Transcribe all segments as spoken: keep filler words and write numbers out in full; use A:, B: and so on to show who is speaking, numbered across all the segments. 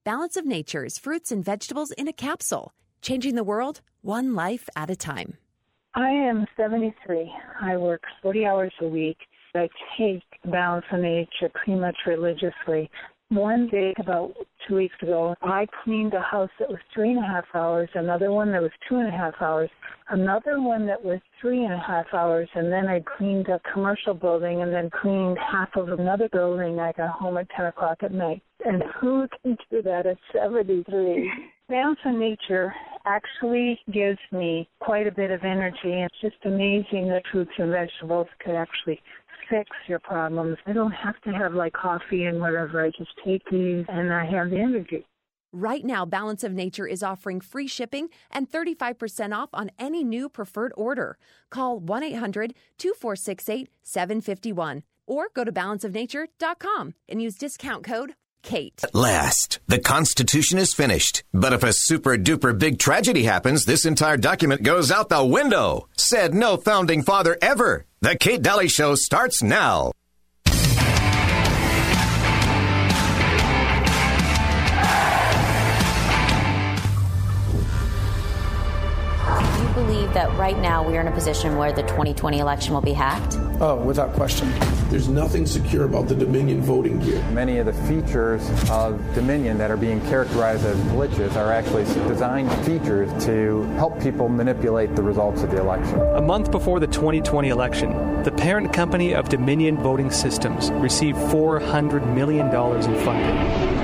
A: Balance of Nature's fruits and vegetables in a capsule, changing the world one life at a time.
B: I am seventy-three. I work forty hours a week. I take Balance of Nature pretty much religiously. One day, about two weeks ago, I cleaned a house that was three and a half hours, another one that was two and a half hours, another one that was three and a half hours, and then I cleaned a commercial building and then cleaned half of another building. I got home at ten o'clock at night. And who can do that at seventy-three? Balance of Nature actually gives me quite a bit of energy. It's just amazing that fruits and vegetables could actually fix your problems. I don't have to have like coffee and whatever. I just take these and I have the energy.
A: Right now, Balance of Nature is offering free shipping and thirty-five percent off on any new preferred order. Call one eight hundred two four six eight seven five one or go to balance of nature dot com and use discount code Kate.
C: At last, the Constitution is finished. But if a super duper big tragedy happens, this entire document goes out the window. Said no founding father ever. The Kate Daly Show starts now.
D: Do you believe that right now we are in a position where the twenty twenty election will be hacked?
E: Oh, without question.
F: There's nothing secure about the Dominion voting gear.
G: Many of the features of Dominion that are being characterized as glitches are actually designed features to help people manipulate the results of the election.
H: A month before the twenty twenty election, the parent company of Dominion Voting Systems received four hundred million dollars in funding.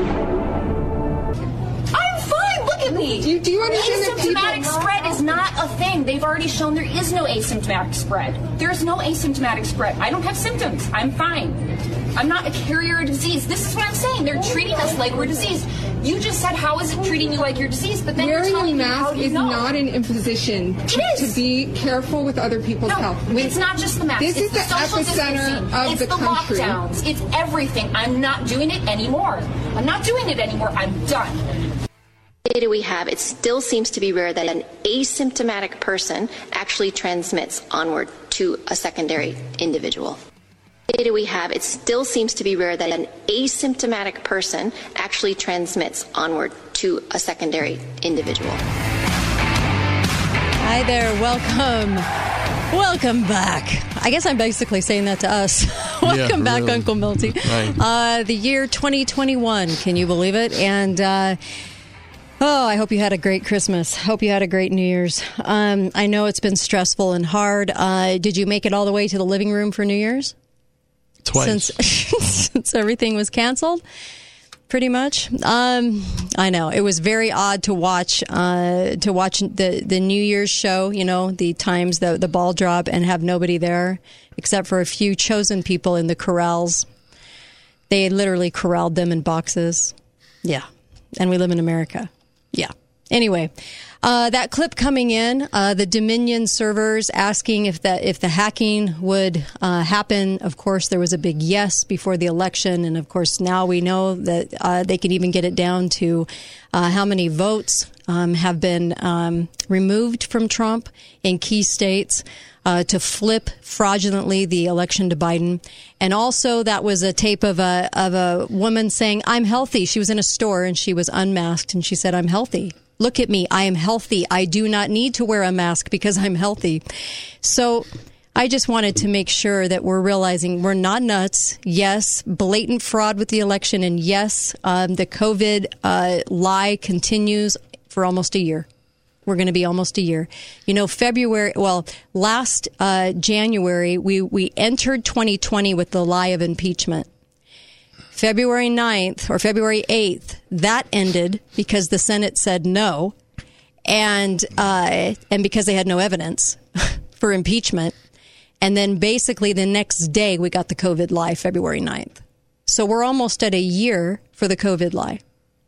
I: Me. Do you, do you understand that asymptomatic people... spread is not a thing. They've already shown there is no asymptomatic spread. There is no asymptomatic spread. I don't have symptoms. I'm fine. I'm not a carrier of disease. This is what I'm saying. They're treating us like we're diseased. You just said, how is it treating you like you're diseased? But then
J: wearing
I: you're telling
J: a
I: me, how
J: mask
I: do you
J: is
I: know?
J: not an imposition to, to be careful with other people's
I: no,
J: health. When,
I: it's not just the mask.
J: This
I: it's
J: is
I: the,
J: the
I: social
J: epicenter
I: distancing.
J: of
I: it's
J: the,
I: the
J: country.
I: lockdowns. It's everything. I'm not doing it anymore. I'm not doing it anymore. I'm done.
K: Data we have, it still seems to be rare that an asymptomatic person actually transmits onward to a secondary individual. Data we have, it still seems to be rare that an asymptomatic person actually transmits onward to a secondary individual.
L: Hi there, welcome. Welcome back. I guess I'm basically saying that to us. Welcome yeah, back, really. Uncle Milty. Right. Uh, the year twenty twenty-one, can you believe it? And uh, oh, I hope you had a great Christmas. Hope you had a great New Year's. Um, I know it's been stressful and hard. Uh, did you make it all the way to the living room for New Year's?
M: Twice.
L: Since, since everything was canceled? Pretty much. Um, I know it was very odd to watch uh, to watch the, the New Year's show. You know, the times the the ball drop and have nobody there except for a few chosen people in the corrals. They literally corralled them in boxes. Yeah, and we live in America. Yeah. Anyway, uh, that clip coming in, uh, the Dominion servers asking if that if the hacking would uh, happen. Of course, there was a big yes before the election, and of course now we know that uh, they can even get it down to uh, how many votes um, have been um, removed from Trump in key states. Uh, to flip fraudulently the election to Biden. And also that was a tape of a of a woman saying, I'm healthy. She was in a store and she was unmasked and she said, I'm healthy. Look at me. I am healthy. I do not need to wear a mask because I'm healthy. So I just wanted to make sure that we're realizing we're not nuts. Yes, blatant fraud with the election. And yes, um, the COVID uh, lie continues for almost a year. We're going to be almost a year. You know, February, well, last uh, January, we, we entered twenty twenty with the lie of impeachment. February ninth or February eighth, that ended because the Senate said no. And, uh, and because they had no evidence for impeachment. And then basically the next day we got the COVID lie, February ninth. So we're almost at a year for the COVID lie.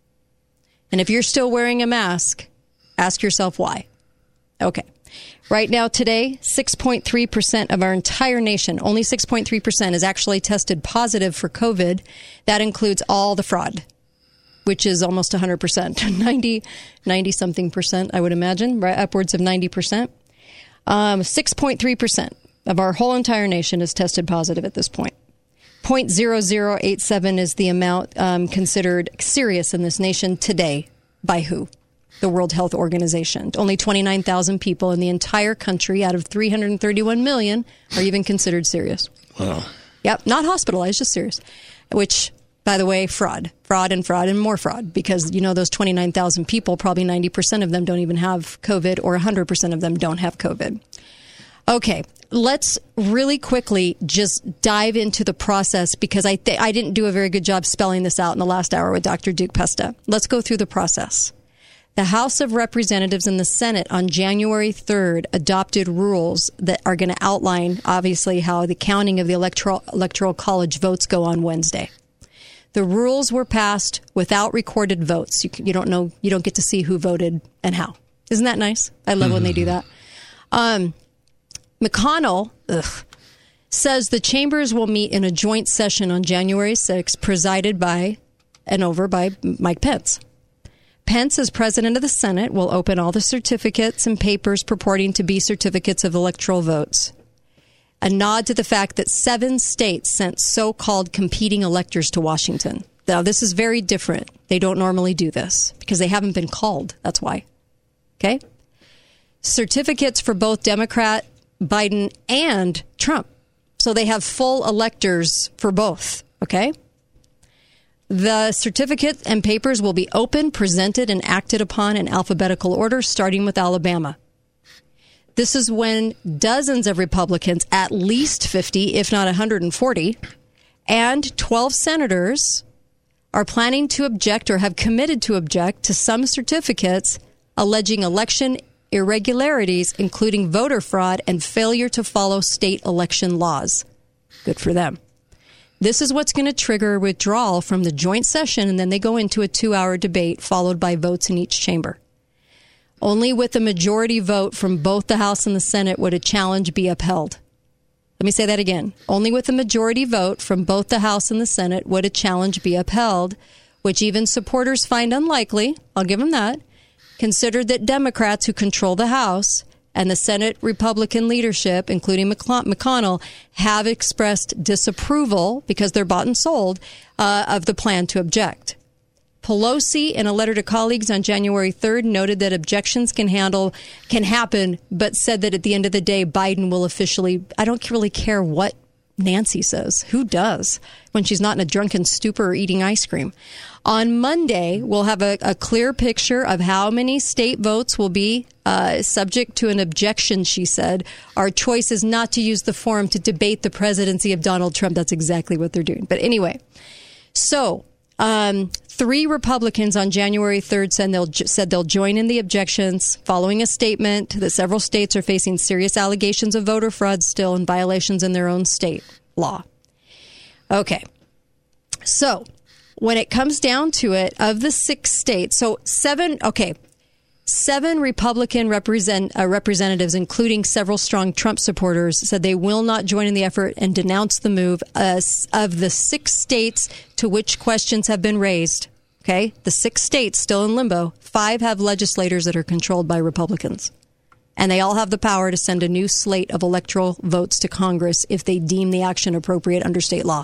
L: And if you're still wearing a mask, ask yourself why. Okay. Right now, today, six point three percent of our entire nation, only six point three percent is actually tested positive for COVID. That includes all the fraud, which is almost one hundred percent, ninety, ninety something percent, I would imagine, right? Upwards of ninety percent. Um, six point three percent of our whole entire nation is tested positive at this point. zero point zero zero eight seven is the amount um, considered serious in this nation today. By who? The World Health Organization. Only twenty-nine thousand people in the entire country out of three hundred thirty-one million are even considered serious.
E: Wow.
L: Yep, not hospitalized, just serious. Which, by the way, fraud. Fraud and fraud and more fraud. Because, you know, those twenty-nine thousand people, probably ninety percent of them don't even have COVID, or one hundred percent of them don't have COVID. Okay, let's really quickly just dive into the process, because I th- I didn't do a very good job spelling this out in the last hour with Doctor Duke Pesta. Let's go through the process. The House of Representatives and the Senate on January third adopted rules that are going to outline, obviously, how the counting of the electoral electoral college votes go on Wednesday. The rules were passed without recorded votes. You, can, you don't know, you don't get to see who voted and how. Isn't that nice? I love mm-hmm. when they do that. Um, McConnell ugh, says the chambers will meet in a joint session on January sixth, presided by and over by Mike Pence. Pence, as president of the Senate, will open all the certificates and papers purporting to be certificates of electoral votes. A nod to the fact that seven states sent so-called competing electors to Washington. Now, this is very different. They don't normally do this because they haven't been called. That's why. Okay? Certificates for both Democrat Biden and Trump. So they have full electors for both. Okay? The certificate and papers will be open, presented, and acted upon in alphabetical order, starting with Alabama. This is when dozens of Republicans, at least fifty, if not one hundred forty, and twelve senators are planning to object or have committed to object to some certificates alleging election irregularities, including voter fraud and failure to follow state election laws. Good for them. This is what's going to trigger withdrawal from the joint session, and then they go into a two-hour debate followed by votes in each chamber. Only with a majority vote from both the House and the Senate would a challenge be upheld. Let me say that again. Only with a majority vote from both the House and the Senate would a challenge be upheld, which even supporters find unlikely. I'll give them that. Considered that Democrats who control the House and the Senate Republican leadership, including McConnell, have expressed disapproval, because they're bought and sold, uh, of the plan to object. Pelosi, in a letter to colleagues on January third, noted that objections can handle can happen, but said that at the end of the day, Biden will officially, I don't really care what Nancy says. Who does? When she's not in a drunken stupor or eating ice cream. On Monday, we'll have a, a clear picture of how many state votes will be uh, subject to an objection, she said. Our choice is not to use the forum to debate the presidency of Donald Trump. That's exactly what they're doing. But anyway, so um, three Republicans on January third said they'll, said they'll join in the objections, following a statement that several states are facing serious allegations of voter fraud still and violations in their own state law. Okay, so when it comes down to it, of the six states, so seven, okay, seven Republican represent, uh, representatives, including several strong Trump supporters, said they will not join in the effort and denounce the move. Uh, of the six states to which questions have been raised, okay, the six states still in limbo, five have legislators that are controlled by Republicans. And they all have the power to send a new slate of electoral votes to Congress if they deem the action appropriate under state law.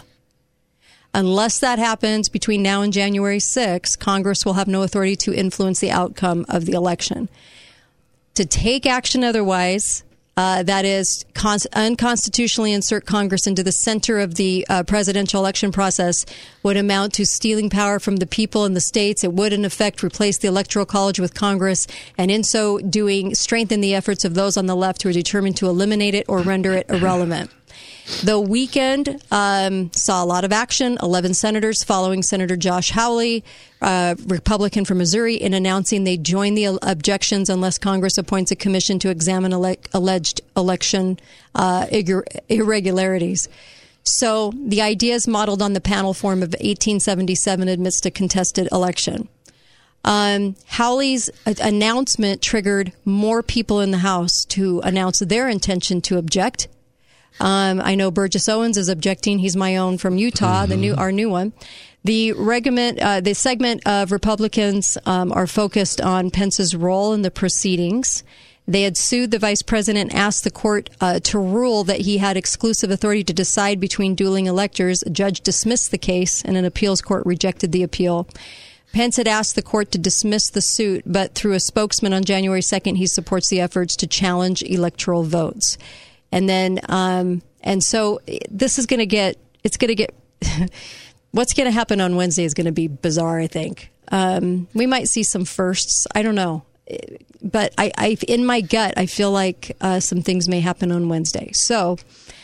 L: Unless that happens between now and January sixth, Congress will have no authority to influence the outcome of the election. To take action otherwise, uh, that is, con- unconstitutionally insert Congress into the center of the uh, presidential election process, would amount to stealing power from the people in the states. It would, in effect, replace the Electoral College with Congress, and in so doing, strengthen the efforts of those on the left who are determined to eliminate it or render it irrelevant. The weekend um, saw a lot of action. eleven senators following Senator Josh Hawley, uh, Republican from Missouri, in announcing they join the objections unless Congress appoints a commission to examine ele- alleged election uh, ir- irregularities. So the idea is modeled on the panel form of eighteen seventy-seven amidst a contested election. Um, Hawley's announcement triggered more people in the House to announce their intention to object. Um, I know Burgess Owens is objecting. He's my own from Utah, mm-hmm. the new our new one. The regiment, uh, the segment of Republicans um, are focused on Pence's role in the proceedings. They had sued the vice president, asked the court uh, to rule that he had exclusive authority to decide between dueling electors. A judge dismissed the case, and an appeals court rejected the appeal. Pence had asked the court to dismiss the suit, but through a spokesman on January second, he supports the efforts to challenge electoral votes. And then, um, and so this is going to get, it's going to get, what's going to happen on Wednesday is going to be bizarre, I think. Um, we might see some firsts. I don't know. But I, I, in my gut, I feel like uh, some things may happen on Wednesday. So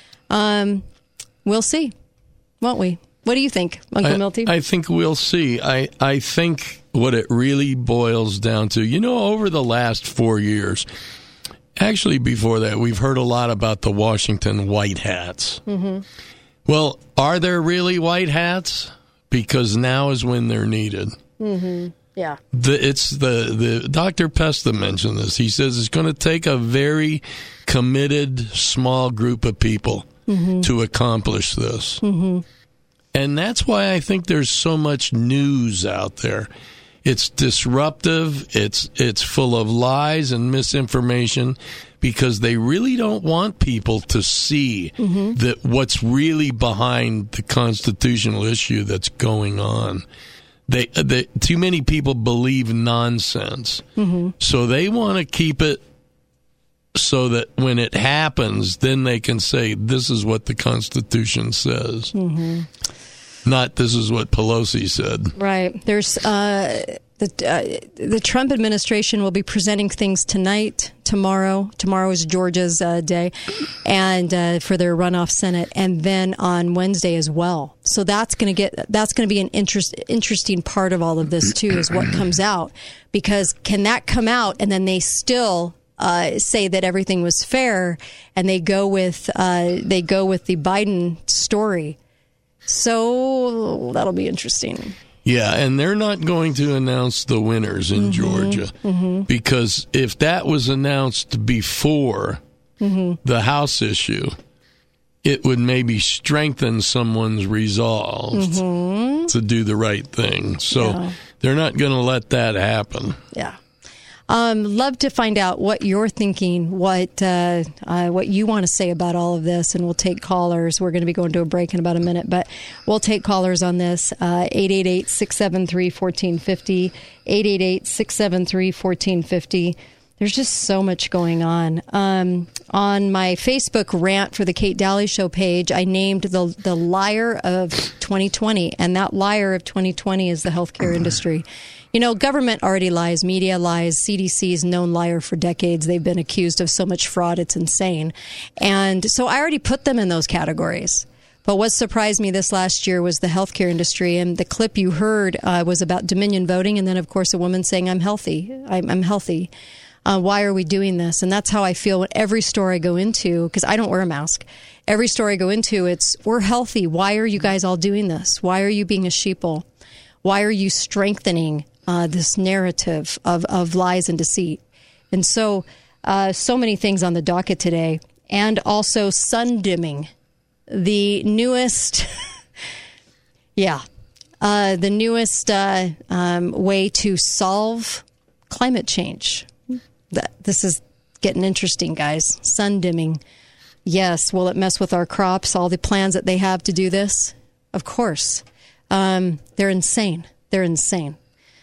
L: um, we'll see, won't we? What do you think, Uncle
E: I,
L: Milty?
E: I think we'll see. I, I think what it really boils down to, you know, over the last four years, actually before that, we've heard a lot about the Washington white hats. Mm-hmm. Well, are there really white hats? Because now is when they're needed.
L: Mm-hmm. Yeah.
E: The, it's the, the Doctor Pesta mentioned this. He says it's going to take a very committed small group of people mm-hmm. to accomplish this. Mm-hmm. And that's why I think there's so much news out there. It's disruptive. It's it's full of lies and misinformation because they really don't want people to see mm-hmm. that what's really behind the constitutional issue that's going on. They, they too many people believe nonsense. Mm-hmm. So they want to keep it so that when it happens, then they can say, this is what the Constitution says. Mm-hmm. Not this is what Pelosi said.
L: Right. There's uh, the uh, the Trump administration will be presenting things tonight, tomorrow. Tomorrow is Georgia's uh, day, and uh, for their runoff Senate, and then on Wednesday as well. So that's going to get that's going to be an interest interesting part of all of this too, is what comes out, because can that come out and then they still uh, say that everything was fair, and they go with uh, they go with the Biden story. So that'll be interesting.
E: Yeah, and they're not going to announce the winners in mm-hmm, Georgia mm-hmm. because if that was announced before mm-hmm. the House issue, it would maybe strengthen someone's resolve mm-hmm. to do the right thing. So yeah. they're not going to let that happen.
L: Yeah. Um, love to find out what you're thinking, what uh, uh, what you want to say about all of this, and we'll take callers. We're going to be going to a break in about a minute, but we'll take callers on this. Uh, eight eight eight, six seven three, one four five zero, eight eight eight, six seven three, one four five zero. There's just so much going on. Um, on my Facebook rant for the Kate Daly Show page, I named the the liar of twenty twenty, and that liar of twenty twenty is the healthcare industry. You know, government already lies, media lies, C D C is known liar for decades. They've been accused of so much fraud, it's insane. And so I already put them in those categories. But what surprised me this last year was the healthcare industry. And the clip you heard uh, was about Dominion voting. And then, of course, a woman saying, I'm healthy. I'm, I'm healthy. Uh, why are we doing this? And that's how I feel when every store I go into, because I don't wear a mask. Every store I go into, it's, we're healthy. Why are you guys all doing this? Why are you being a sheeple? Why are you strengthening Uh, this narrative of, of lies and deceit? And so, uh, so many things on the docket today. And also sun dimming, the newest, yeah, uh, the newest uh, um, way to solve climate change. That, this is getting interesting, guys. Sun dimming. Yes, will it mess with our crops, all the plans that they have to do this? Of course. Um, they're insane. They're insane.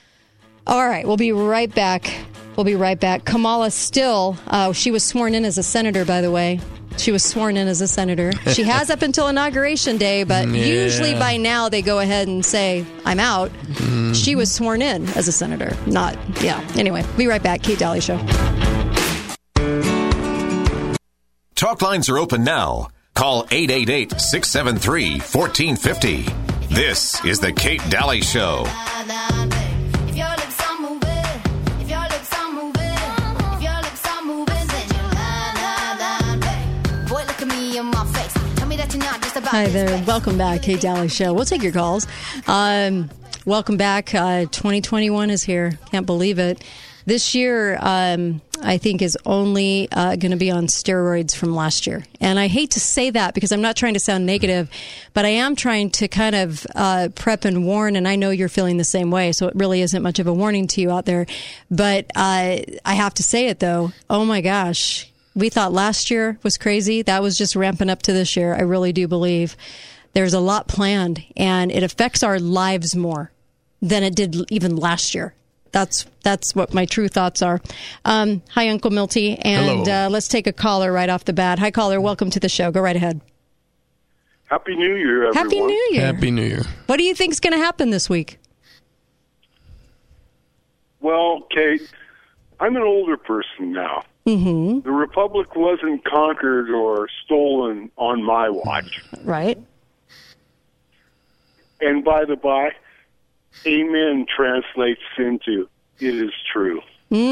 L: All right, we'll be right back. We'll be right back. Kamala still, uh, she was sworn in as a senator, by the way. She was sworn in as a senator. She has up until Inauguration Day, but yeah. usually by now they go ahead and say, I'm out. Mm. She was sworn in as a senator. Not, yeah. Anyway, be right back. Kate Daly Show.
C: Talk lines are open now. Call eight eight eight, six seven three, one four five zero. This is the Kate Daly Show.
L: Hi there. Welcome back, Kate Daly Show. We'll take your calls. Um, welcome back. Uh, twenty twenty-one is here. Can't believe it. this year, um, I think, is only uh, going to be on steroids from last year. And I hate to say that because I'm not trying to sound negative, but I am trying to kind of uh, prep and warn, and I know you're feeling the same way, so it really isn't much of a warning to you out there. But uh, I have to say it, though. Oh, my gosh. We thought last year was crazy. That was just ramping up to this year. I really do believe there's a lot planned, and it affects our lives more than it did even last year. That's that's what my true thoughts are. Um, hi, Uncle Milty, and uh, let's take a caller right off the bat. Hi, caller. Welcome to the show. Go right ahead.
M: Happy New Year, everyone.
L: Happy New Year.
E: Happy New Year.
L: What do you think's going to happen this week?
M: Well, Kate, I'm an older person now.
L: Mm-hmm.
M: The Republic wasn't conquered or stolen on my watch.
L: Right.
M: And by the by, amen translates into it is true.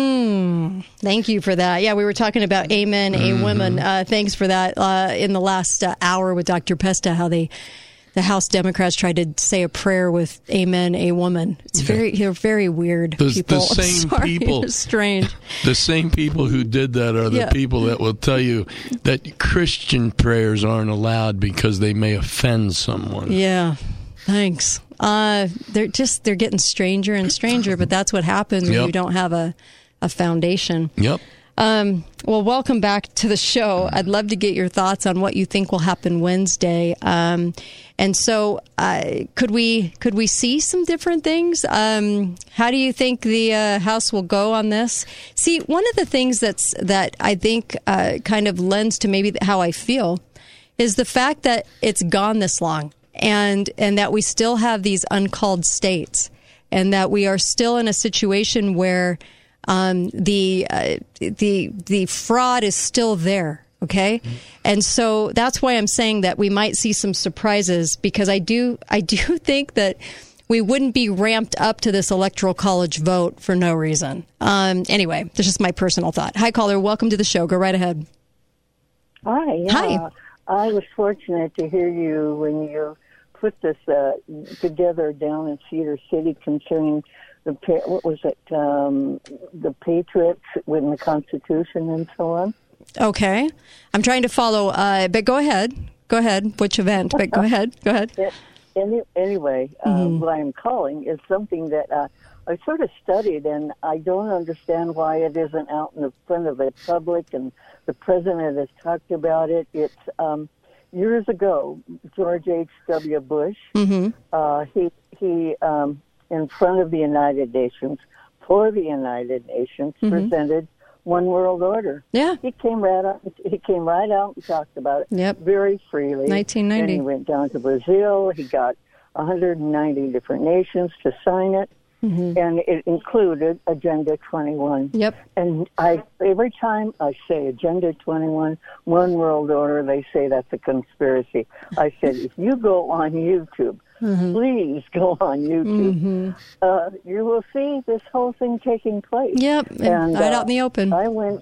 L: Mm, thank you for that. Yeah, we were talking about amen,
E: Mm-hmm.
L: a woman. Uh, thanks for that uh, in the last uh, hour with Doctor Pesta, how they, the House Democrats tried to say a prayer with amen, a woman. It's very, they're very weird
E: The,
L: people.
E: the same
L: I'm sorry,
E: people,
L: they're strange.
E: The same people who did that are the
L: Yeah.
E: people that will tell you that Christian prayers aren't allowed because they may offend someone.
L: Yeah, thanks. Uh, they're just they're getting stranger and stranger, but that's what happens when
E: Yep.
L: you don't have a, a foundation.
E: Yep.
L: Um, well, welcome back to the show. I'd love to get your thoughts on what you think will happen Wednesday. Um, and so, uh, could we could we see some different things? Um, how do you think the uh, House will go on this? See, one of the things that's that I think uh, kind of lends to maybe how I feel is the fact that it's gone this long, and and that we still have these uncalled states, and that we are still in a situation where Um, the uh, the the fraud is still there, okay, and so that's why I'm saying that we might see some surprises, because I do I do think that we wouldn't be ramped up to this electoral college vote for no reason. Um, anyway, that's just my personal thought. Hi, caller, welcome to the show. Go right ahead.
N: Hi. Yeah.
L: Hi.
N: I was fortunate to hear you when you put this uh, together down in Cedar City concerning the, what was it, um, the Patriots with the Constitution and so on.
L: Okay. I'm trying to follow, uh, but go ahead. Go ahead. Which event? But go ahead. Go ahead.
N: Any, anyway, uh,
L: Mm-hmm.
N: what I'm calling is something that uh, I sort of studied, and I don't understand why it isn't out in the front of the public, and the president has talked about it. It's um, years ago, George H W. Bush,
L: Mm-hmm.
N: uh, he, he um, in front of the United Nations, for the United Nations,
L: Mm-hmm.
N: presented one world order.
L: Yeah.
N: He came right out, he came right out and talked about it
L: Yep.
N: very freely.
L: nineteen ninety.
N: And he went down to Brazil. He got one hundred ninety different nations to sign it.
L: Mm-hmm.
N: And it included Agenda twenty-one.
L: Yep.
N: And I every time I say Agenda twenty-one, one world order, they say that's a conspiracy. I said, if you go on YouTube,
L: Mm-hmm.
N: please go on YouTube,
L: Mm-hmm.
N: uh, you will see this whole thing taking place.
L: Yep.
N: And,
L: right
N: uh,
L: out in the open.
N: I went,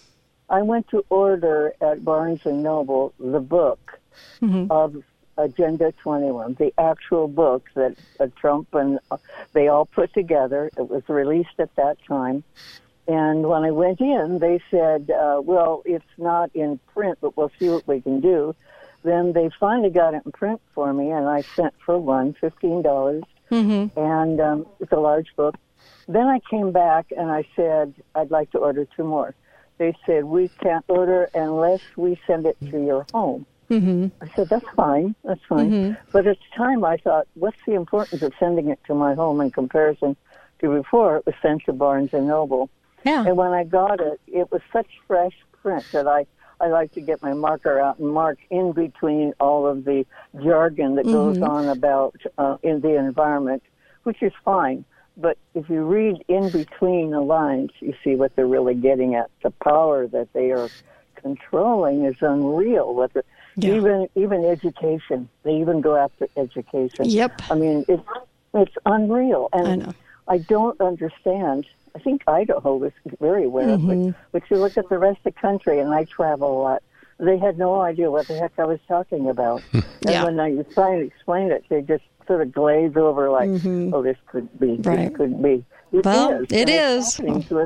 N: I went to order at Barnes and Noble the book
L: Mm-hmm.
N: of Agenda twenty-one, the actual book that uh, Trump and uh, they all put together. It was released at that time. And when I went in, they said, uh, well, it's not in print, but we'll see what we can do. Then they finally got it in print for me, and I sent for one, fifteen dollars.
L: Mm-hmm.
N: And um, it's a large book. Then I came back, and I said, I'd like to order two more. They said, we can't order unless we send it to your home.
L: Mm-hmm.
N: I said, that's fine, that's fine.
L: Mm-hmm.
N: But at the time, I thought, what's the importance of sending it to my home in comparison to before it was sent to Barnes and Noble?
L: Yeah.
N: And when I got it, it was such fresh print that I, I like to get my marker out and mark in between all of the jargon that goes
L: Mm-hmm.
N: on about uh, in the environment, which is fine. But if you read in between the lines, you see what they're really getting at. The power that they are controlling is unreal. What the,
L: Yeah.
N: Even even education, they even go after education.
L: Yep.
N: I mean, it's it's unreal, and
L: I know.
N: I don't understand. I think Idaho is very aware
L: Mm-hmm.
N: of it, but you look at the rest of the country, and I travel a lot. They had no idea what the heck I was talking about, and
L: Yeah.
N: when I was trying to explain it, they just sort of glaze over, like,
L: Mm-hmm.
N: "Oh, this could be,
L: Right.
N: this could be." It
L: Well,
N: is.
L: it
N: and it's
L: is.
N: happening to us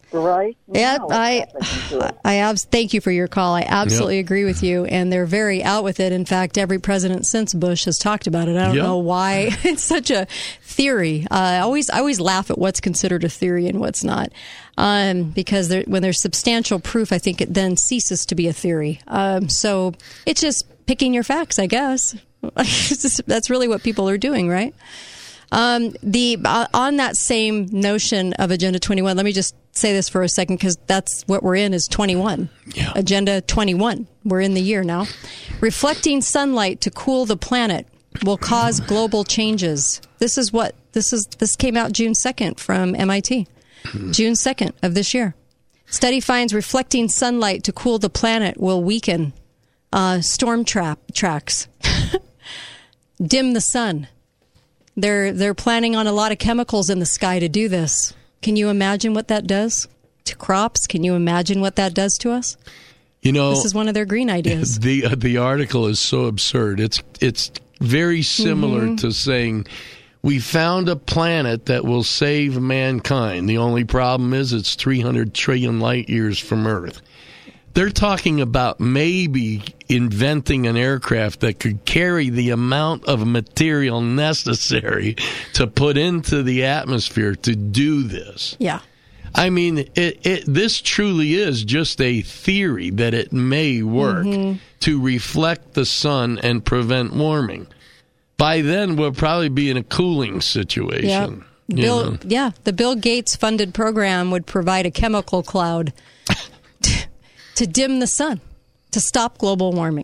N: right?
L: Yeah,
N: now
L: I, I, abs- thank you for your call. I absolutely
E: Yep.
L: agree with you, and they're very out with it. In fact, every president since Bush has talked about it. I don't
E: Yep.
L: know why it's such a theory. Uh, I always, I always laugh at what's considered a theory and what's not, um, because there, when there's substantial proof, I think it then ceases to be a theory. Um, so it's just picking your facts, I guess. It's just- that's really what people are doing, right? Um, the uh, on that same notion of Agenda twenty-one, let me just say this for a second, because that's what we're in is twenty-one.
E: Yeah.
L: Agenda twenty-one. We're in the year now. Reflecting sunlight to cool the planet will cause global changes. This is what this is. This came out June second from M I T. June second of this year. Study finds reflecting sunlight to cool the planet will weaken uh, storm trap tracks, dim the sun. They're they're planning on a lot of chemicals in the sky to do this. Can you imagine what that does to crops? Can you imagine what that does to us?
E: You know,
L: This is one of their green ideas.
E: The uh, the article is so absurd. It's it's very similar
L: Mhm.
E: to saying we found a planet that will save mankind. The only problem is it's three hundred trillion light years from Earth. They're talking about maybe inventing an aircraft that could carry the amount of material necessary to put into the atmosphere to do this.
L: Yeah.
E: I mean, it, it, this truly is just a theory that it may work
L: Mhm.
E: to reflect the sun and prevent warming. By then, we'll probably be in a cooling situation.
L: Yeah.
E: you
L: Bill,
E: know.
L: yeah, the Bill Gates funded program would provide a chemical cloud to, to dim the sun, to stop global warming.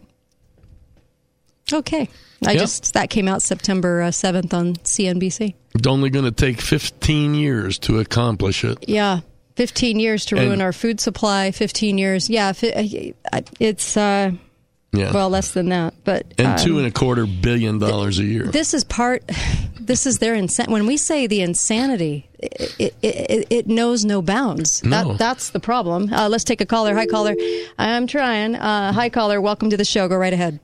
L: Okay. I
E: Yep.
L: just, that came out September uh, seventh on C N B C.
E: It's only going to take fifteen years to accomplish it.
L: Yeah. fifteen years to
E: And-
L: ruin our food supply, fifteen years. Yeah. fi- It's, uh,
E: Yeah.
L: well, less than that. But
E: and
L: um,
E: two and a quarter billion dollars a year.
L: This is part. This is their insanity. When we say the insanity, it, it, it, it knows no bounds.
E: No.
L: That, that's the problem. Uh, let's take a caller. Hi, caller. I'm trying. Uh, hi, caller. Welcome to the show. Go right ahead.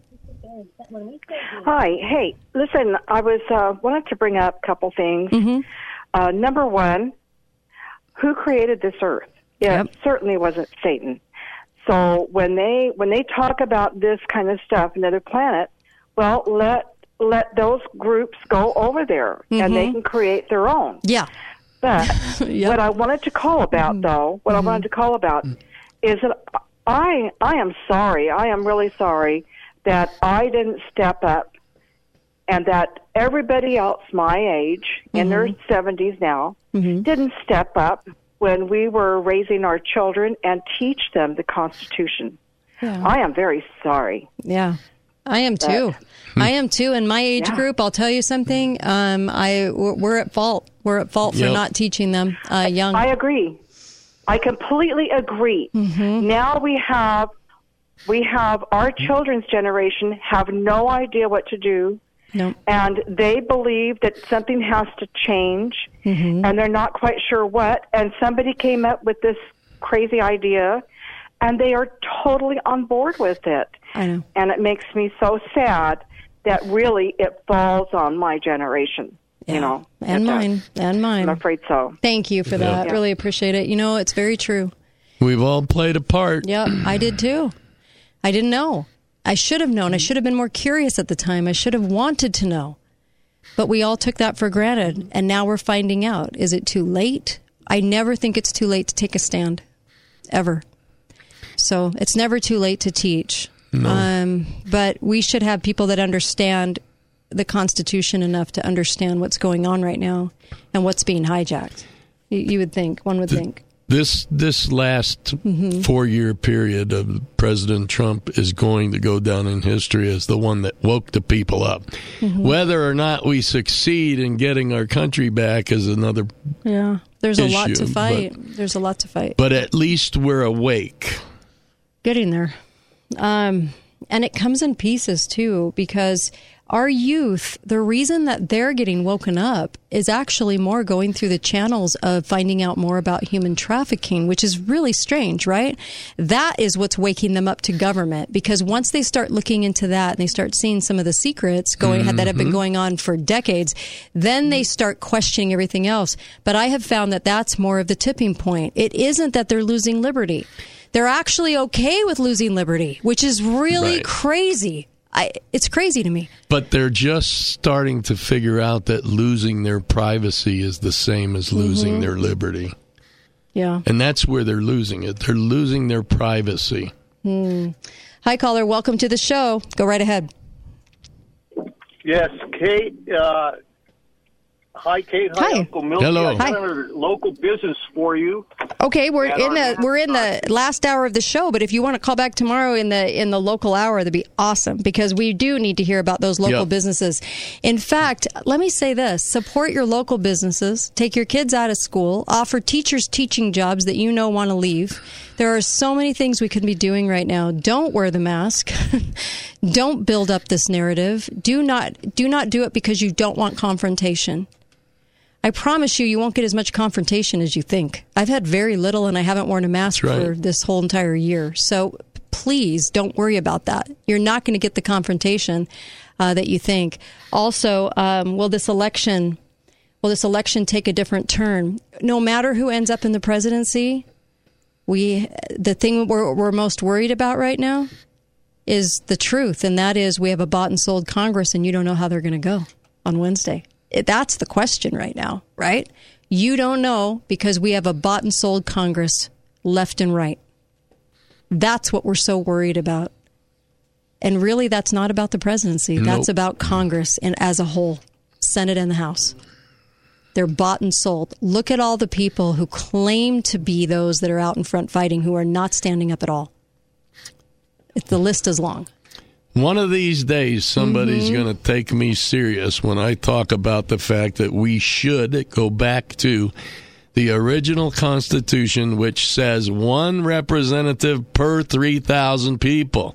O: Hi. Hey, listen, I was uh, wanted to bring up a couple things.
L: Mm-hmm.
O: Uh, number one, who created this earth? It
L: Yep.
O: certainly wasn't Satan. So when they when they talk about this kind of stuff, another planet, well, let let those groups go over there and they
L: Mhm.
O: can create their own.
L: Yeah.
O: But
L: Yep.
O: what I wanted to call about, though, what I wanted to call about is that I I am sorry. I am really sorry that I didn't step up and that everybody else my age, in their seventies now,
L: Mhm.
O: didn't step up when we were raising our children and teach them the Constitution.
L: Yeah.
O: I am very sorry.
L: Yeah. I am too. I am too. In my age
O: Yeah.
L: group, I'll tell you something. Um, I we're we're at fault. We're at fault for
O: Yep.
L: not teaching them uh, young.
O: I agree. I completely agree. Now we have we have our children's generation have no idea what to do.
L: No.
O: And they believe that something has to change,
L: Mm-hmm.
O: and they're not quite sure what. And somebody came up with this crazy idea, and they are totally on board with it.
L: I know.
O: And it makes me so sad that really it falls on my generation, you know.
L: and
O: It does.
L: mine. And mine.
O: I'm afraid so.
L: Thank you for
E: Yeah.
L: that.
O: Yeah.
L: Really appreciate it. You know, it's very true.
E: We've all played a part.
L: Yeah, I did too. I didn't know. I should have known. I should have been more curious at the time. I should have wanted to know. But we all took that for granted, and now we're finding out. Is it too late? I never think it's too late to take a stand, ever. So it's never too late to teach.
E: No.
L: Um, but we should have people that understand the Constitution enough to understand what's going on right now and what's being hijacked. You, you would think, one would think.
E: This this last
L: Mhm.
E: four-year period of President Trump is going to go down in history as the one that woke the people up.
L: Mhm.
E: Whether or not we succeed in getting our country back is another,
L: Yeah, there's a lot to
E: issue,
L: fight. There's a lot to fight.
E: but at least we're awake.
L: Getting there. Um, and it comes in pieces, too, because our youth, the reason that they're getting woken up is actually more going through the channels of finding out more about human trafficking, which is really strange, right? That is what's waking them up to government, because once they start looking into that and they start seeing some of the secrets going mm-hmm. that have been going on for decades, then they start questioning everything else. But I have found that that's more of the tipping point. It isn't that they're losing liberty. They're actually okay with losing liberty, which is really right. crazy. I, it's crazy to me. But
E: they're just starting to figure out that losing their privacy is the same as losing mm-hmm. their liberty.
L: Yeah.
E: And that's where they're losing it. They're losing their privacy.
L: Hmm. Hi, caller. Welcome to the show. Go right ahead.
P: Yes, Kate. Uh, hi, Kate. Hi,
L: hi.
P: Uncle Milty.
E: Hello.
P: I got a local business for you.
L: Okay, we're in the we're in the last hour of the show, but if you want to call back tomorrow in the in the local hour, that'd be awesome, because we do need to hear about those local yep. businesses. In fact, let me say this: support your local businesses, take your kids out of school, offer teachers teaching jobs that you know want to leave. There are so many things we could be doing right now. Don't wear the mask. Don't build up this narrative. Do not do not do it because you don't want confrontation. I promise you, you won't get as much confrontation as you think. I've had very little, and I haven't worn a mask right. for this whole entire year. So please don't worry about that. You're not going to get the confrontation uh, that you think. Also, um, will this election will this election take a different turn? No matter who ends up in the presidency, we the thing we're, we're most worried about right now is the truth, and that is we have a bought and sold Congress, and you don't know how they're going to go on Wednesday. That's the question right now, right? You don't know because we have a bought and sold Congress left and right. That's what we're so worried about. And really, that's not about the presidency. Nope. That's about Congress and as a whole, Senate and the House. They're bought and sold. Look at all the people who claim to be those that are out in front fighting who are not standing up at all. It's, the list is long.
E: One of these days, somebody's
L: Mm-hmm.
E: going to take me serious when I talk about the fact that we should go back to the original Constitution, which says one representative per three thousand people.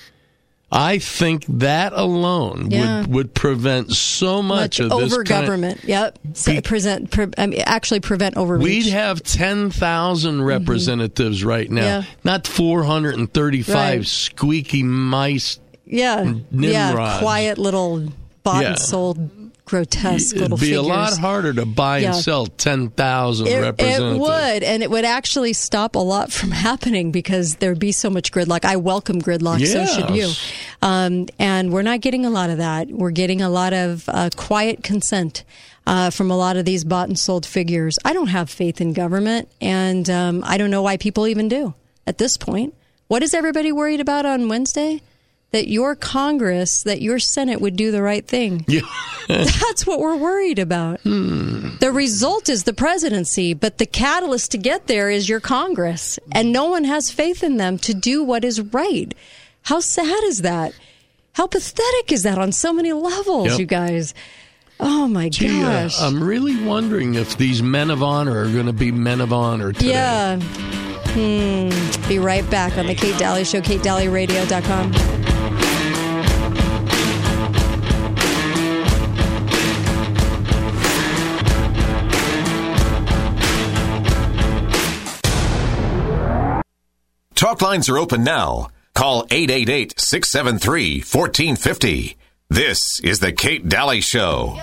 E: I think that alone
L: yeah.
E: would, would prevent so much,
L: much
E: of this
L: over government. Yep, so Be- present pre- I mean, actually prevent overreach.
E: We'd have ten thousand representatives mm-hmm. right now,
L: yeah.
E: not four hundred thirty-five
L: right.
E: squeaky mice.
L: Yeah,
E: Nimrods.
L: yeah, quiet little bought
E: yeah.
L: and sold, grotesque
E: It'd
L: little
E: be
L: figures.
E: a lot harder to buy
L: yeah.
E: and sell ten thousand
L: it,
E: representatives.
L: It would, and it would actually stop a lot from happening because there'd be so much gridlock. I welcome gridlock,
E: yes.
L: so should you. Um, and we're not getting a lot of that. We're getting a lot of uh, quiet consent uh, from a lot of these bought and sold figures. I don't have faith in government, and um, I don't know why people even do at this point. What is everybody worried about on Wednesday? That your Congress, that your Senate would do the right thing.
E: Yeah.
L: That's what we're worried about.
E: Hmm.
L: The result is the presidency, but the catalyst to get there is your Congress. And no one has faith in them to do what is right. How sad is that? How pathetic is that on so many levels,
E: yep.
L: you guys? Oh, my
E: Gee,
L: gosh.
E: Uh, I'm really wondering if these men of honor are going to be men of honor today.
L: Yeah. Hmm. Be right back on the Kate Daly Show, kate daly radio dot com.
C: Talk lines are open now. Call eight eight eight, six seven three, one four five zero. This is the Kate Daly Show.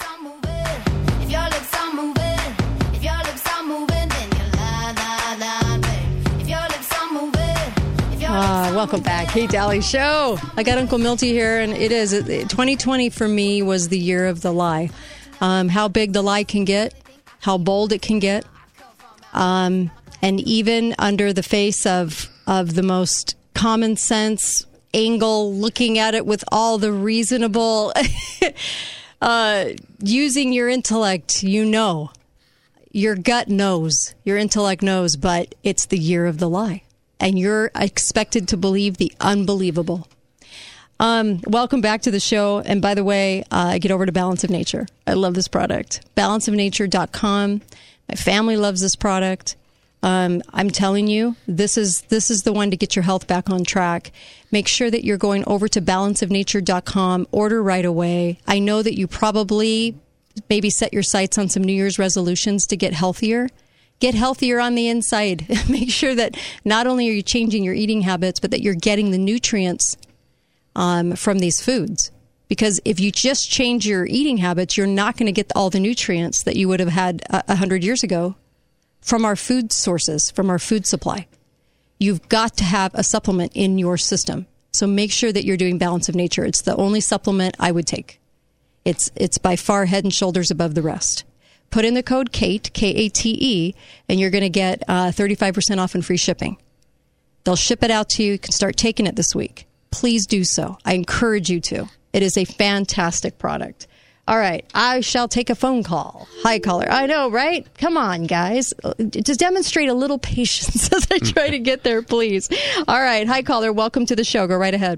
L: Uh, welcome back, Kate Daly Show. I got Uncle Milty here, and it is twenty twenty for me was the year of the lie. Um, how big the lie can get, how bold it can get, um, and even under the face of of the most common sense angle, looking at it with all the reasonable, uh, using your intellect, you know, your gut knows, your intellect knows, but it's the year of the lie. And you're expected to believe the unbelievable. Um, welcome back to the show. And by the way, uh, get over to Balance of Nature. I love this product. balance of nature dot com. My family loves this product. Um, I'm telling you, this is this is the one to get your health back on track. Make sure that you're going over to balance of nature dot com. Order right away. I know that you probably maybe set your sights on some New Year's resolutions to get healthier. Get healthier on the inside. Make sure that not only are you changing your eating habits, but that you're getting the nutrients um, from these foods. Because if you just change your eating habits, you're not going to get all the nutrients that you would have had a hundred years ago from our food sources, from our food supply. You've got to have a supplement in your system. So make sure that you're doing Balance of Nature. It's the only supplement I would take. It's it's by far head and shoulders above the rest. Put in the code KATE, K A T E, and you're going to get uh, thirty-five percent off and free shipping. They'll ship it out to you. You can start taking it this week. Please do so. I encourage you to. It is a fantastic product. All right, I shall take a phone call. Hi, caller. I know, right? Come on, guys. Just demonstrate a little patience as I try to get there, please. All right, hi, caller. Welcome to the show. Go right ahead.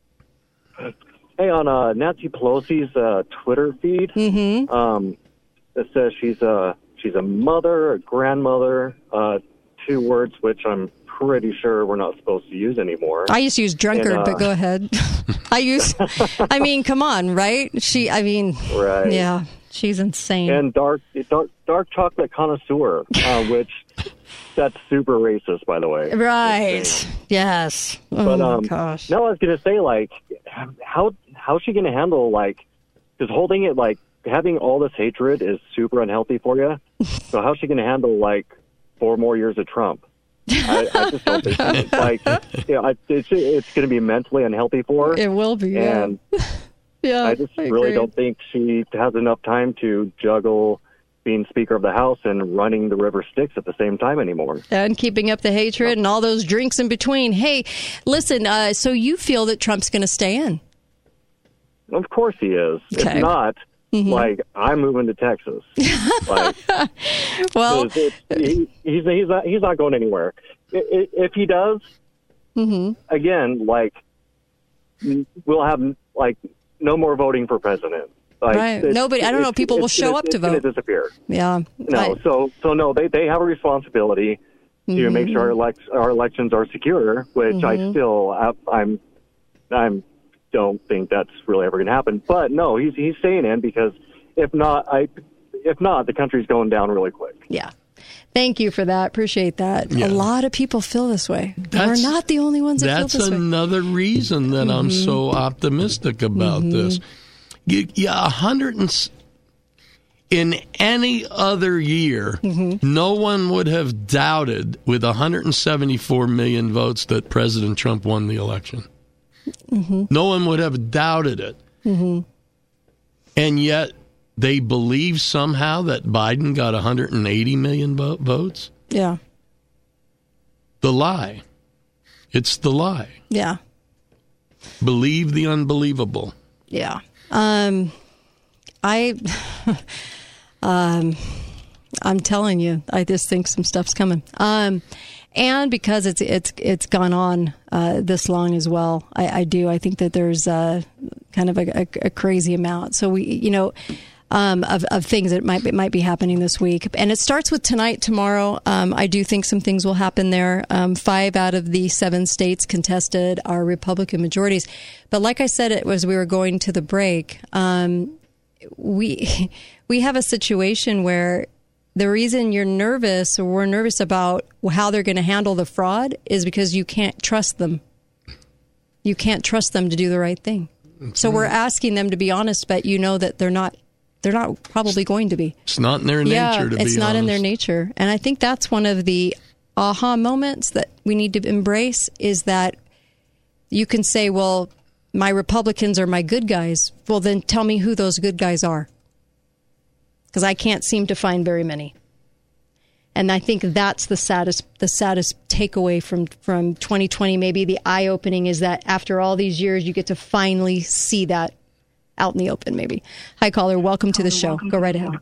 Q: Hey, on uh, Nancy Pelosi's uh, Twitter feed,
L: mm-hmm.
Q: um, it says she's a she's a mother, a grandmother, uh, two words which I'm pretty sure we're not supposed to use anymore.
L: I used to use drunkard,
Q: and, uh,
L: but go ahead. I use, I mean, come on, right? She, I mean,
Q: right.
L: Yeah, she's insane.
Q: And dark, dark, dark chocolate connoisseur, uh, which that's super racist, by the way.
L: Right. Yes. Oh,
Q: but, um,
L: gosh.
Q: No, I was going to say, like, how how's she going to handle, like, because holding it, like, having all this hatred is super unhealthy for you. So how's she going to handle, like, four more years of Trump? I, I just don't think it's like you know, I, it's it's going to be mentally unhealthy for her.
L: It will be, yeah.
Q: And
L: yeah,
Q: I just
L: I
Q: really
L: agree.
Q: don't think she has enough time to juggle being Speaker of the House and running the River Styx at the same time anymore.
L: And keeping up the hatred and all those drinks in between. Hey, listen, uh, so you feel that Trump's going to stay in?
Q: Of course he is.
L: Okay.
Q: If not,
L: Mm-hmm.
Q: like, I'm moving to Texas. Like,
L: well,
Q: it's, it's, he, he's he's not he's not going anywhere. If, if he does,
L: mm-hmm.
Q: again, like, we'll have like no more voting for president. Like,
L: right? Nobody. I don't know. People will show
Q: gonna,
L: up to
Q: it's
L: vote.
Q: It's going to disappear.
L: Yeah.
Q: No.
L: I,
Q: so so no. They they have a responsibility to
L: mm-hmm.
Q: make sure our elect, our elections are secure. Which
L: mm-hmm.
Q: I still I'm I'm. don't think that's really ever going to happen. But no, he's he's staying in because if not, I if not, the country's going down really quick.
L: Yeah. Thank you for that. Appreciate that.
E: Yeah.
L: A lot of people feel this way.
E: That's,
L: We're not the only ones that feel
E: that's
L: this way.
E: another reason that mm-hmm. I'm so optimistic about
L: mm-hmm.
E: this. You, yeah, a hundred and s- in any other year,
L: mm-hmm.
E: no one would have doubted with one hundred seventy-four million votes that President Trump won the election.
L: Mm-hmm.
E: No one would have doubted it.
L: Mm-hmm.
E: And yet they believe somehow that Biden got one hundred eighty million vo- votes?
L: Yeah.
E: The lie. It's the lie.
L: Yeah.
E: Believe the unbelievable.
L: Yeah. Um, I, um, I'm telling you, I just think some stuff's coming. Um, And because it's it's it's gone on uh, this long as well, I, I do. I think that there's uh, kind of a, a, a crazy amount. So we, you know, um, of of things that might be, might be happening this week, and it starts with tonight. Tomorrow, um, I do think some things will happen there. Um, five out of the seven states contested are Republican majorities, but like I said, it was we were going to the break. Um, we we have a situation where. The reason you're nervous or we're nervous about how they're going to handle the fraud is because you can't trust them. You can't trust them to do the right thing. That's so right. We're asking them to be honest, but you know that they're not. They're not probably going to be.
E: It's not in their nature
L: yeah,
E: to be honest.
L: It's not in their nature. And I think that's one of the aha moments that we need to embrace is that you can say, well, my Republicans are my good guys. Well, then tell me who those good guys are. Because I can't seem to find very many. And I think that's the saddest the saddest takeaway from, from twenty twenty. Maybe the eye-opening is that after all these years, you get to finally see that out in the open, maybe. Hi, caller. Welcome to the show. Go right ahead.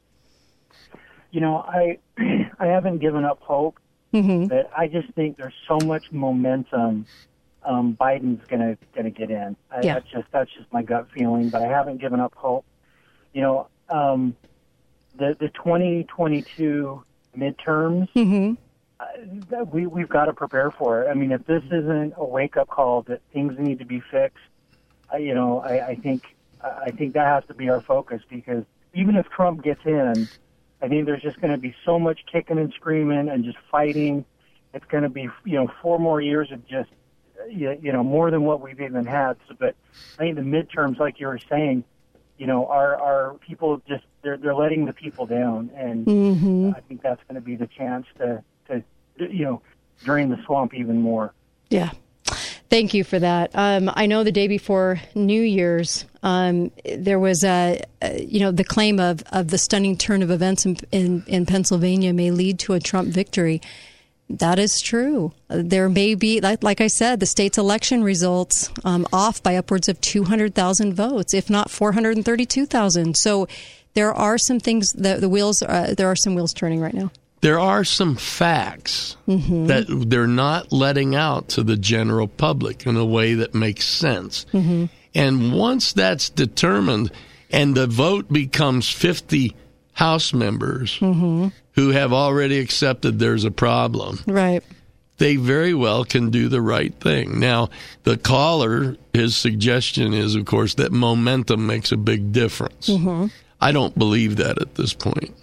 R: You know, I I haven't given up hope,
L: mm-hmm.
R: but I just think there's so much momentum. Um, Biden's gonna gonna get in. I,
L: yeah.
R: That's just that's just my gut feeling. But I haven't given up hope. You know. Um, The the twenty twenty-two midterms,
L: mm-hmm.
R: we we've got to prepare for it. I mean, if this isn't a wake up call that things need to be fixed, I, you know, I, I think I think that has to be our focus, because even if Trump gets in, I think there's just going to be so much kicking and screaming and just fighting. It's going to be, you know, four more years of just, you know, more than what we've even had. So, but I think the midterms, like you were saying, you know, our our people just they're they're letting the people down, and
L: mm-hmm.
R: I think that's going to be the chance to to you know drain the swamp even more.
L: Yeah. Thank you for that. Um, I know the day before New Year's, um, there was a, a, you know, the claim of, of the stunning turn of events in, in, in Pennsylvania may lead to a Trump victory. That is true. There may be, like, like I said, the state's election results um, off by upwards of two hundred thousand votes, if not four hundred thirty-two thousand. So there are some things that the wheels, uh, there are some wheels turning right now.
E: There are some facts
L: mm-hmm.
E: that they're not letting out to the general public in a way that makes sense.
L: Mm-hmm.
E: And once that's determined and the vote becomes fifty House members
L: mm-hmm.
E: who have already accepted there's a problem,
L: right,
E: they very well can do the right thing. Now, the caller, his suggestion is, of course, that momentum makes a big difference.
L: Mm-hmm.
E: I don't believe that at this point.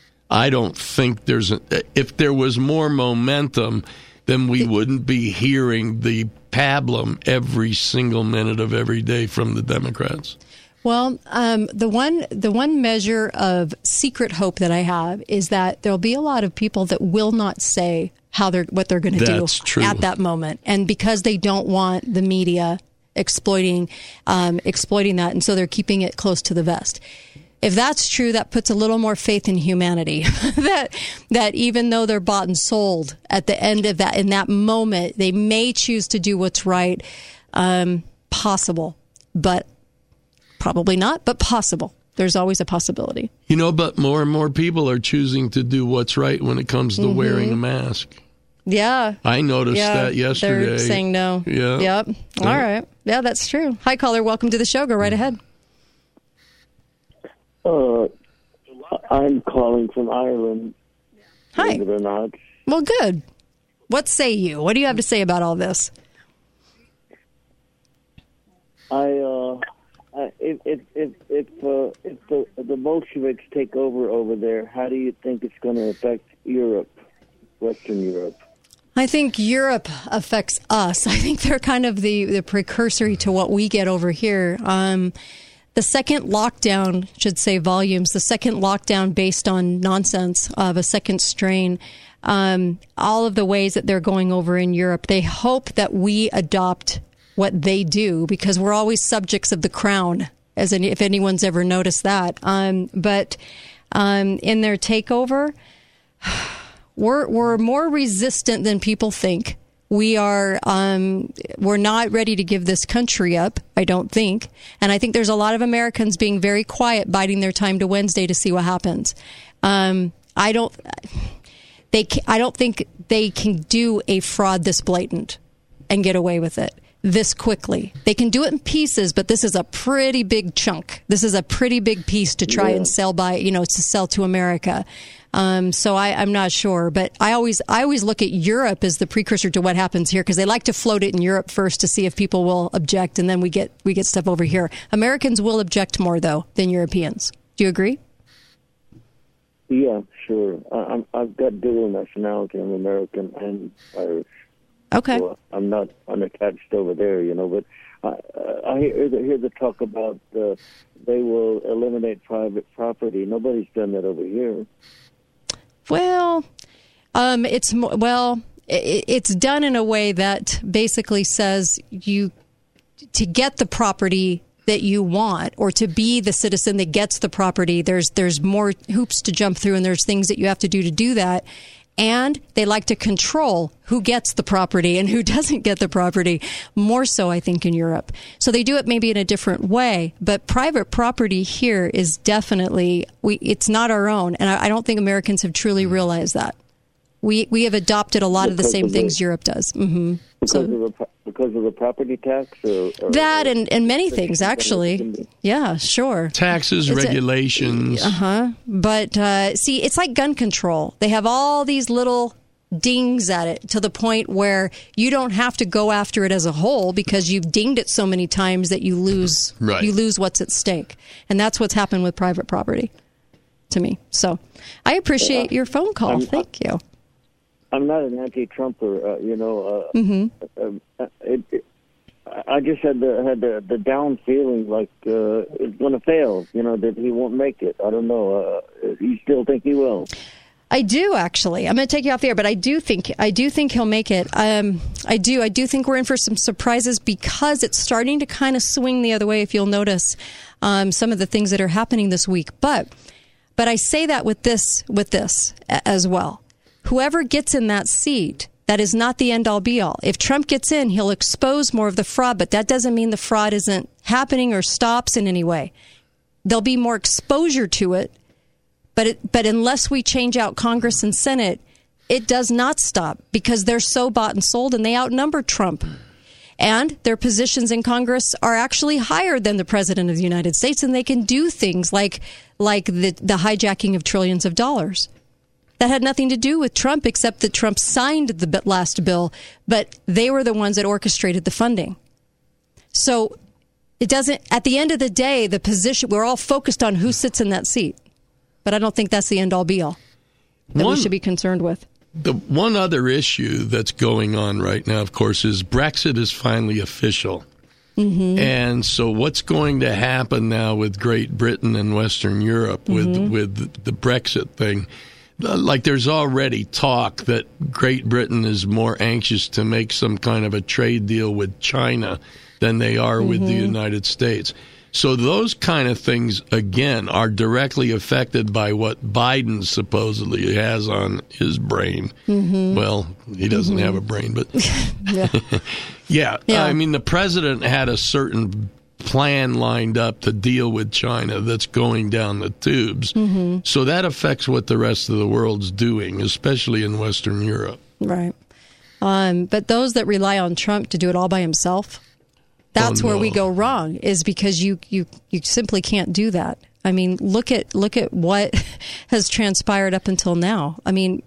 E: I don't think there's a, if there was more momentum, then we wouldn't be hearing the pablum every single minute of every day from the Democrats.
L: Well, um, the one the one measure of secret hope that I have is that there'll be a lot of people that will not say how they're what they're going to do
E: true.
L: at that moment, and because they don't want the media exploiting um, exploiting that, and so they're keeping it close to the vest. If that's true, that puts a little more faith in humanity. that that even though they're bought and sold, at the end of that, in that moment, they may choose to do what's right. Um, possible, but probably not, but possible. There's always a possibility.
E: You know, but more and more people are choosing to do what's right when it comes to mm-hmm. wearing a mask.
L: Yeah.
E: I noticed
L: yeah,
E: that yesterday.
L: They're saying no.
E: Yeah.
L: Yep. All
E: yeah.
L: right. Yeah, that's true. Hi, caller. Welcome to the show. Go right ahead.
S: Uh, I'm calling from Ireland.
L: Hi.
S: Believe it or not.
L: Well, good. What say you? What do you have to say about all this?
S: I, uh, I if if if if, uh, if the the Bolsheviks take over over there, how do you think it's going to affect Europe, Western Europe?
L: I think Europe affects us. I think they're kind of the the precursor to what we get over here. Um, The second lockdown should say volumes. The second lockdown based on nonsense of a second strain. Um, all of the ways that they're going over in Europe, they hope that we adopt what they do because we're always subjects of the crown, as any, if anyone's ever noticed that. Um, but um, in their takeover, we're we're more resistant than people think. We are, um, we're not ready to give this country up, I don't think. And I think there's a lot of Americans being very quiet, biding their time to Wednesday to see what happens. Um, I don't, they, I don't think they can do a fraud this blatant and get away with it this quickly. They can do it in pieces, but this is a pretty big chunk. This is a pretty big piece to try yeah. and sell by, you know, to sell to America. Um, so I, I'm not sure, but I always I always look at Europe as the precursor to what happens here because they like to float it in Europe first to see if people will object, and then we get we get stuff over here. Americans will object more though than Europeans. Do you agree?
S: Yeah, sure. I, I'm, I've got dual nationality. I'm American and Irish.
L: Okay.
S: So I'm not unattached over there, you know. But I, I hear, hear the talk about uh, they will eliminate private property. Nobody's done that over here.
L: Well, um, it's well, it, it's done in a way that basically says you to get the property that you want, or to be the citizen that gets the property. There's there's more hoops to jump through, and there's things that you have to do to do that. And they like to control who gets the property and who doesn't get the property, more so, I think, in Europe. So they do it maybe in a different way. But private property here is definitely, we, it's not our own. And I, I don't think Americans have truly realized that. We we have adopted a lot
S: because
L: of the same
S: of
L: things
S: the,
L: Europe does. Mm-hmm.
S: Because,
L: so,
S: of the, because of the property tax? Or, or
L: that and, and many things, actually. Yeah, sure.
E: Taxes, it's regulations.
L: Uh-huh. But, uh, see, it's like gun control. They have all these little dings at it to the point where you don't have to go after it as a whole because you've dinged it so many times that you lose
E: Right.
L: you lose what's at stake. And that's what's happened with private property to me. So I appreciate your phone call.
S: I'm-
L: Thank you.
S: I'm not an anti-Trumper, uh, you know. Uh,
L: Mm-hmm.
S: uh, it, it, I just had the had the, the down feeling like uh, it's going to fail. You know that he won't make it. I don't know. Uh, you still think he will?
L: I do actually. I'm going to take you off the air, but I do think I do think he'll make it. Um, I do. I do think we're in for some surprises because it's starting to kind of swing the other way. If you'll notice um, some of the things that are happening this week, but but I say that with this with this a- as well. Whoever gets in that seat, that is not the end all be all. If Trump gets in, he'll expose more of the fraud, but that doesn't mean the fraud isn't happening or stops in any way. There'll be more exposure to it. But it, but unless we change out Congress and Senate, it does not stop because they're so bought and sold and they outnumber Trump. And their positions in Congress are actually higher than the President of the United States, and they can do things like like the, the hijacking of trillions of dollars. That had nothing to do with Trump except that Trump signed the last bill, but they were the ones that orchestrated the funding. So it doesn't, at the end of the day, the position, we're all focused on who sits in that seat. But I don't think that's the end-all, be-all that
E: One-
L: we should be concerned with.
E: The one other issue that's going on right now, of course, is Brexit is finally official.
L: Mm-hmm.
E: And so what's going to happen now with Great Britain and Western Europe with,
L: Mm-hmm.
E: with the Brexit thing? Like there's already talk that Great Britain is more anxious to make some kind of a trade deal with China than they are with the
L: Mhm.
E: United States. So those kind of things, again, are directly affected by what Biden supposedly has on his brain.
L: Mhm.
E: Well, he doesn't
L: Mhm.
E: have a brain, but
L: Yeah.
E: yeah,
L: Yeah.
E: I mean, the president had a certain plan lined up to deal with China that's going down the tubes.
L: Mhm.
E: So that affects what the rest of the world's doing, especially in Western Europe.
L: Right. Um, but those that rely on Trump to do it all by himself, that's
E: Oh,
L: where we
E: no.
L: go wrong, is because you, you, you simply can't do that. I mean, look at look at what has transpired up until now. I mean,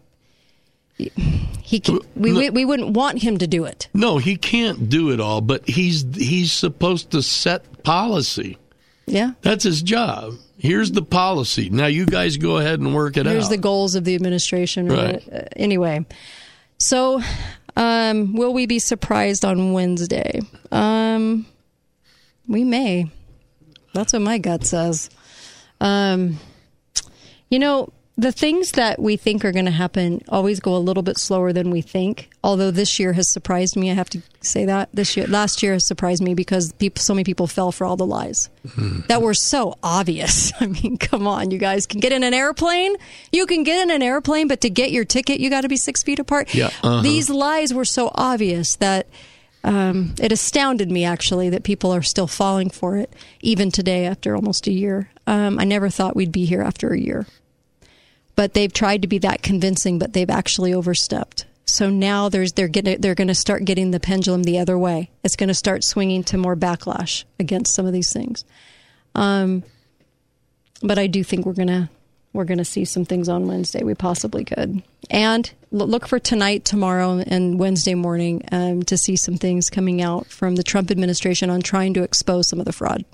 L: he can, we, we we wouldn't want him to do it.
E: No, he can't do it all, but he's he's supposed to set policy.
L: Yeah.
E: That's his job. Here's the policy. Now you guys go ahead and work it
L: Here's
E: out.
L: the goals of the administration.
E: Right.
L: Uh, anyway, so um, will we be surprised on Wednesday? Um, we may. That's what my gut says. Um, you know, the things that we think are going to happen always go a little bit slower than we think. Although this year has surprised me, I have to say that this year, last year has surprised me because people, so many people fell for all the lies that were so obvious. I mean, come on, you guys can get in an airplane. You can get in an airplane, but to get your ticket, you got to be six feet apart.
E: Yeah, uh-huh.
L: These lies were so obvious that um, it astounded me, actually, that people are still falling for it, even today after almost a year. Um, I never thought we'd be here after a year. But they've tried to be that convincing, but they've actually overstepped. So now there's they're getting they're going to start getting the pendulum the other way. It's going to start swinging to more backlash against some of these things. Um, but I do think we're gonna we're gonna see some things on Wednesday. We possibly could, and l- look for tonight, tomorrow, and Wednesday morning um, to see some things coming out from the Trump administration on trying to expose some of the fraud.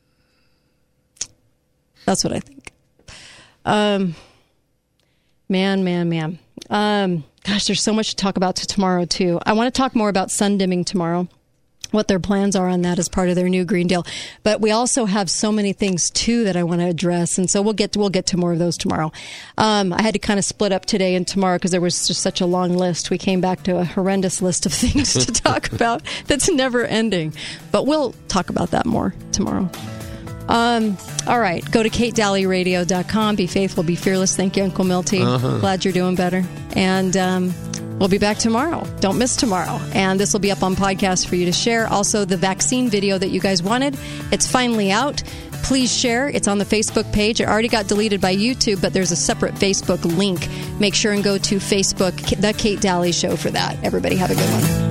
L: That's what I think. Um. Man, man, man. Um, gosh, there's so much to talk about to tomorrow, too. I want to talk more about sun dimming tomorrow, what their plans are on that as part of their new Green Deal. But we also have so many things, too, that I want to address. And so we'll get to, we'll get to more of those tomorrow. Um, I had to kind of split up today and tomorrow because there was just such a long list. We came back to a horrendous list of things to talk about that's never ending. But we'll talk about that more tomorrow. Um, all right. Go to kate daly radio dot com. Be faithful, be fearless. Thank you, Uncle Milty.
E: Uh-huh.
L: Glad you're doing better. And um, we'll be back tomorrow. Don't miss tomorrow. And this will be up on podcast for you to share. Also, the vaccine video that you guys wanted, it's finally out. Please share. It's on the Facebook page. It already got deleted by YouTube, but there's a separate Facebook link. Make sure and go to Facebook, The Kate Daly Show, for that. Everybody have a good one.